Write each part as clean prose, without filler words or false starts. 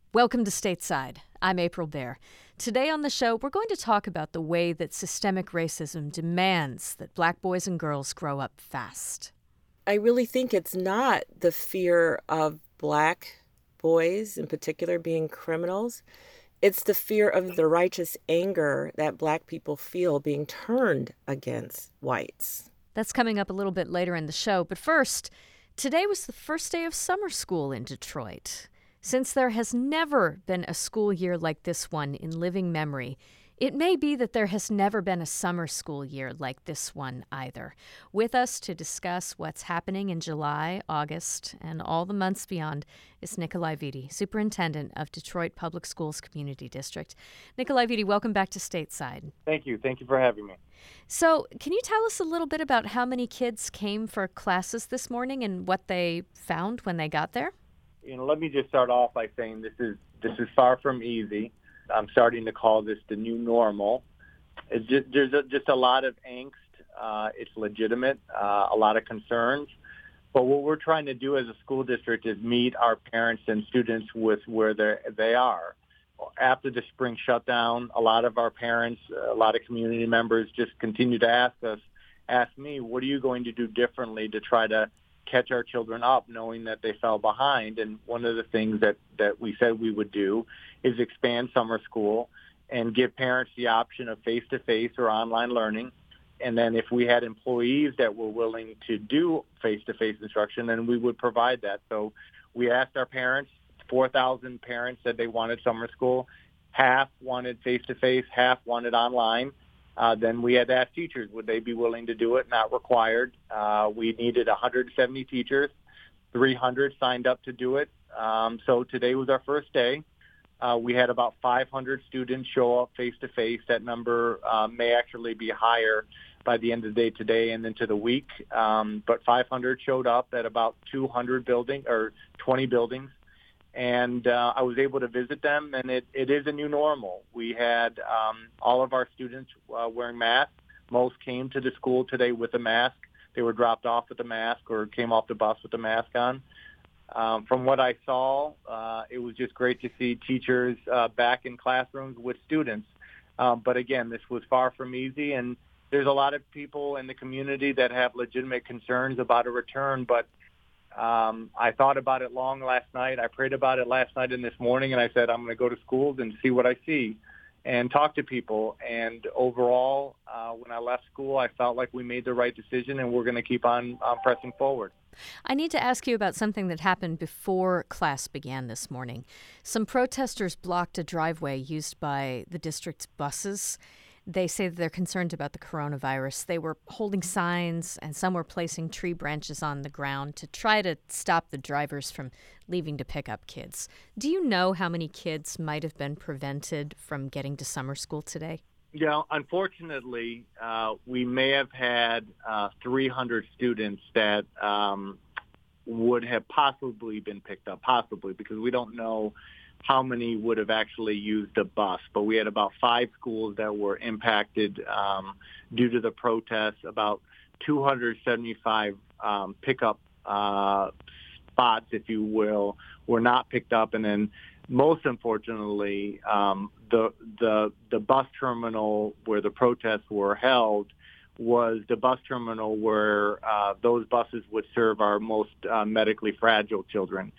Welcome to Stateside. I'm April Baer. Today on the show, we're going to talk about the way that systemic racism demands that Black boys and girls grow up fast. I really think it's not the fear of Black boys in particular being criminals. It's the fear of the righteous anger that Black people feel being turned against whites. That's coming up a little bit later in the show. But first, today was the first day of summer school in Detroit. Since there has never been a school year like this one in living memory, it may be that there has never been a summer school year like this one either. With us to discuss what's happening in July, August, and all the months beyond is Nikolai Vitti, Superintendent of Detroit Public Schools Community District. Nikolai Vitti, welcome back to Stateside. Thank you. Thank you for having me. So, can you tell us a little bit about how many kids came for classes this morning and what they found when they got there? Let me just start off by saying this is far from easy. I'm starting to call this the new normal. There's just a lot of angst. It's legitimate, a lot of concerns. But what we're trying to do as a school district is meet our parents and students with where they are. After the spring shutdown, a lot of our parents, a lot of community members just continue to ask me, what are you going to do differently to try to catch our children up, knowing that they fell behind? And one of the things that we said we would do is expand summer school and give parents the option of face-to-face or online learning. And then if we had employees that were willing to do face-to-face instruction, then we would provide that. So we asked our parents, 4,000 parents said they wanted summer school. Half wanted face-to-face, half wanted online. Then we had to ask teachers, would they be willing to do it? Not required. We needed 170 teachers. 300 signed up to do it. So today was our first day. We had about 500 students show up face-to-face. That number may actually be higher by the end of the day today and into the week. But 500 showed up at about 200 buildings or 20 buildings. And I was able to visit them, and it is a new normal. We had all of our students wearing masks. Most came to the school today with a mask. They were dropped off with a mask or came off the bus with a mask on. From what I saw, it was just great to see teachers back in classrooms with students. But again, this was far from easy, and there's a lot of people in the community that have legitimate concerns about a return, but I thought about it long last night. I prayed about it last night and this morning, and I said, I'm going to go to schools and see what I see and talk to people. And overall, when I left school, I felt like we made the right decision, and we're going to keep on pressing forward. I need to ask you about something that happened before class began this morning. Some protesters blocked a driveway used by the district's buses. They say that they're concerned about the coronavirus. They were holding signs, and some were placing tree branches on the ground to try to stop the drivers from leaving to pick up kids. Do you know how many kids might have been prevented from getting to summer school today? Yeah, unfortunately, we may have had 300 students that would have possibly been picked up, because we don't know how many would have actually used a bus. But we had about 5 schools that were impacted due to the protests. About 275 pickup spots, if you will, were not picked up. And then most unfortunately, the bus terminal where the protests were held was the bus terminal where those buses would serve our most medically fragile children.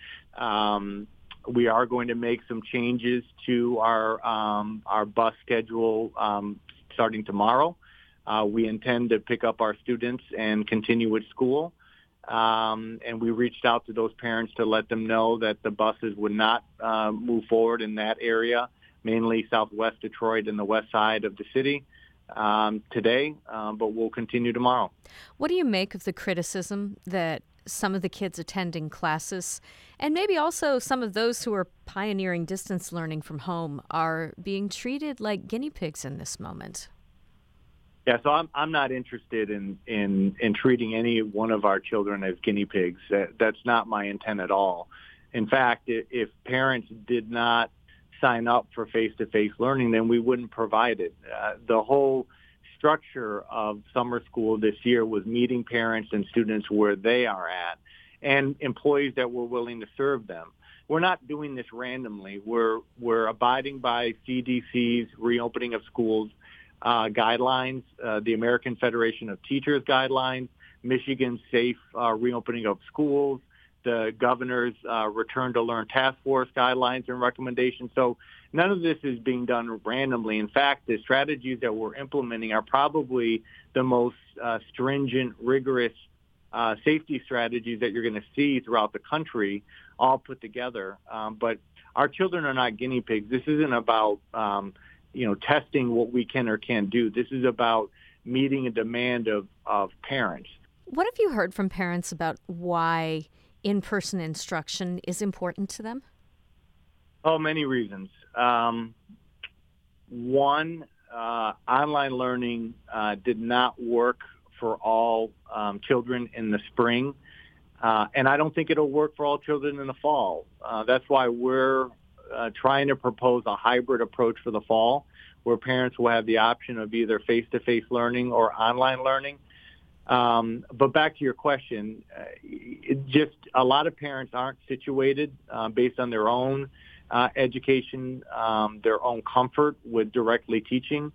We are going to make some changes to our bus schedule starting tomorrow. We intend to pick up our students and continue with school. And we reached out to those parents to let them know that the buses would not move forward in that area, mainly southwest Detroit and the west side of the city today, but we'll continue tomorrow. What do you make of the criticism that some of the kids attending classes, and maybe also some of those who are pioneering distance learning from home, are being treated like guinea pigs in this moment? Yeah, so I'm not interested in treating any one of our children as guinea pigs. That's not my intent at all. In fact, if parents did not sign up for face-to-face learning, then we wouldn't provide it. The whole structure of summer school this year was meeting parents and students where they are at, and employees that were willing to serve them. we're not doing this randomly. We're abiding by CDC's reopening of schools guidelines, the American Federation of Teachers guidelines, Michigan's safe reopening of schools, the governor's Return to Learn Task Force guidelines and recommendations. So none of this is being done randomly. In fact, the strategies that we're implementing are probably the most stringent, rigorous safety strategies that you're going to see throughout the country, all put together. But our children are not guinea pigs. This isn't about testing what we can or can't do. This is about meeting a demand of parents. What have you heard from parents about why in-person instruction is important to them? Oh, many reasons. One, online learning did not work for all children in the spring, and I don't think it'll work for all children in the fall. That's why we're trying to propose a hybrid approach for the fall, where parents will have the option of either face-to-face learning or online learning. But back to your question, just a lot of parents aren't situated based on their own education, their own comfort with directly teaching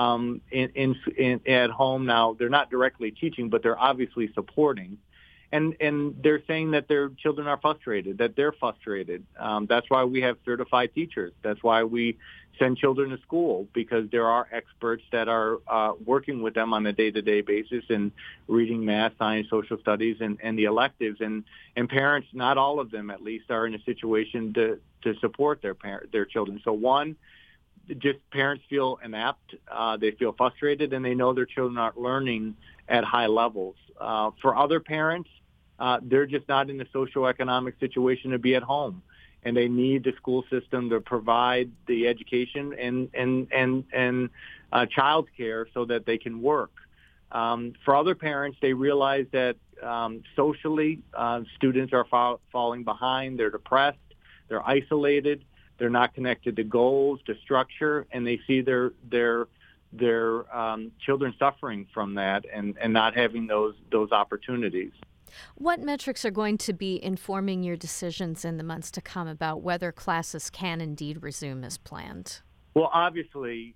at home. Now, they're not directly teaching, but they're obviously supporting. And they're saying that their children are frustrated, that they're frustrated. That's why we have certified teachers. That's why we send children to school, because there are experts that are working with them on a day-to-day basis and reading math, science, social studies, and the electives. And parents, not all of them at least, are in a situation to support their children. So one, just parents feel inept, they feel frustrated, and they know their children aren't learning at high levels. For other parents, they're just not in the socioeconomic situation to be at home, and they need the school system to provide the education and child care so that they can work. For other parents, they realize that socially, students are falling behind. They're depressed. They're isolated. They're not connected to goals, to structure, and they see their children suffering from that and not having those opportunities. What metrics are going to be informing your decisions in the months to come about whether classes can indeed resume as planned? Well, obviously,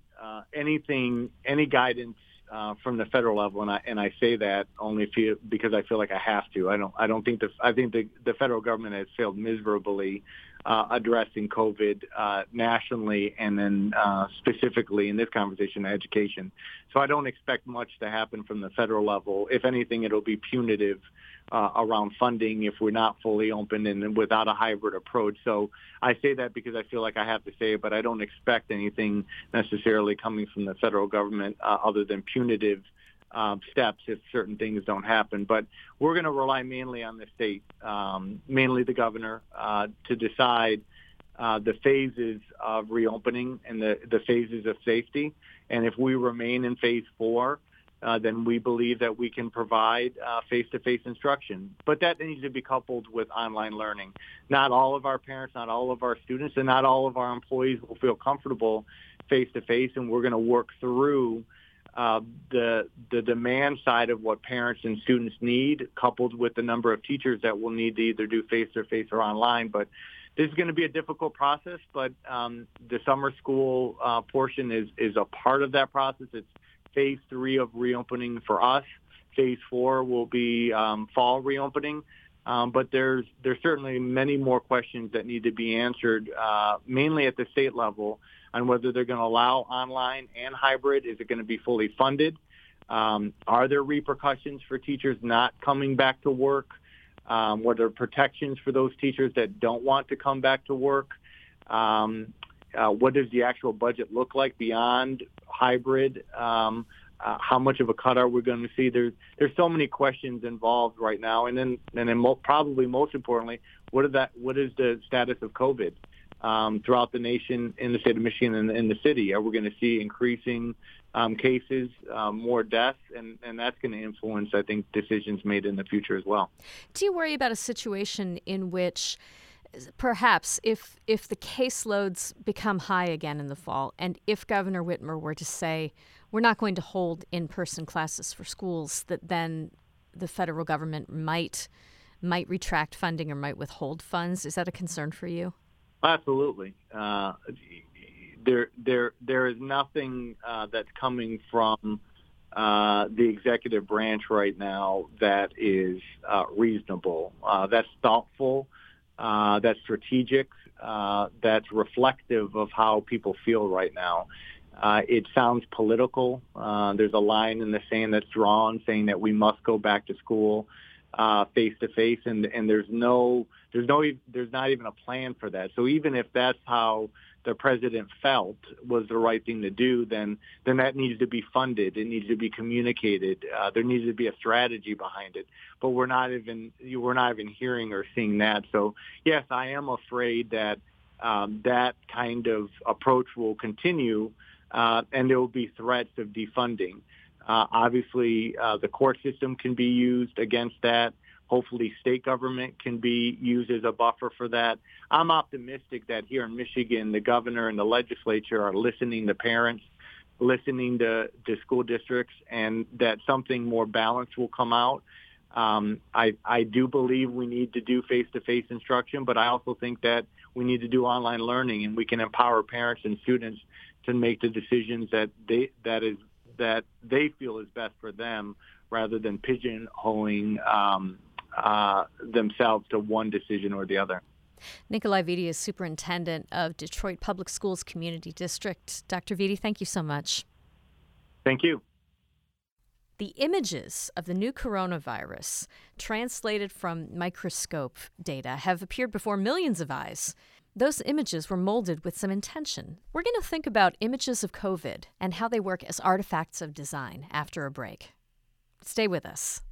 any guidance from the federal level, and I say that only because I feel like I have to. I think the federal government has failed miserably addressing COVID nationally, and then specifically in this conversation, education. So I don't expect much to happen from the federal level. If anything, it'll be punitive around funding if we're not fully open and without a hybrid approach. So I say that because I feel like I have to say it, but I don't expect anything necessarily coming from the federal government other than punitive steps if certain things don't happen. But we're going to rely mainly on the state, mainly the governor, to decide the phases of reopening and the phases of safety. And if we remain in phase 4, then we believe that we can provide face-to-face instruction. But that needs to be coupled with online learning. Not all of our parents, not all of our students, and not all of our employees will feel comfortable face-to-face, and we're going to work through the demand side of what parents and students need, coupled with the number of teachers that will need to either do face-to-face or online. But this is going to be a difficult process, but the summer school portion is a part of that process. It's phase 3 of reopening for us. Phase 4 will be fall reopening. But there's certainly many more questions that need to be answered, mainly at the state level, on whether they're going to allow online and hybrid. Is it going to be fully funded? Are there repercussions for teachers not coming back to work? What are protections for those teachers that don't want to come back to work? What does the actual budget look like beyond hybrid? How much of a cut are we going to see? There's so many questions involved right now, and then probably most importantly, what is the status of COVID throughout the nation, in the state of Michigan, and in the city? Are we going to see increasing cases, more deaths, and that's going to influence, I think, decisions made in the future as well. Do you worry about a situation in which perhaps if the caseloads become high again in the fall, and if Governor Whitmer were to say, we're not going to hold in-person classes for schools, that then the federal government might might retract funding or might withhold funds. Is that a concern for you? Absolutely. There is nothing that's coming from the executive branch right now that is reasonable. That's thoughtful. That's strategic. That's reflective of how people feel right now. It sounds political. There's a line in the sand that's drawn saying that we must go back to school face to face, and there's not even a plan for that. So even if that's how the president felt was the right thing to do, then that needs to be funded. It needs to be communicated. There needs to be a strategy behind it. But we're not even hearing or seeing that. So yes, I am afraid that that kind of approach will continue, and there will be threats of defunding. Obviously, the court system can be used against that. Hopefully, state government can be used as a buffer for that. I'm optimistic that here in Michigan, the governor and the legislature are listening to parents, listening to school districts, and that something more balanced will come out. I do believe we need to do face-to-face instruction, but I also think that we need to do online learning, and we can empower parents and students to make the decisions that they feel is best for them, rather than pigeonholing themselves to one decision or the other. Nikolai Vitti is superintendent of Detroit Public Schools Community District. Dr. Vitti, thank you so much. Thank you. The images of the new coronavirus, translated from microscope data, have appeared before millions of eyes. Those images were molded with some intention. We're going to think about images of COVID and how they work as artifacts of design after a break. Stay with us.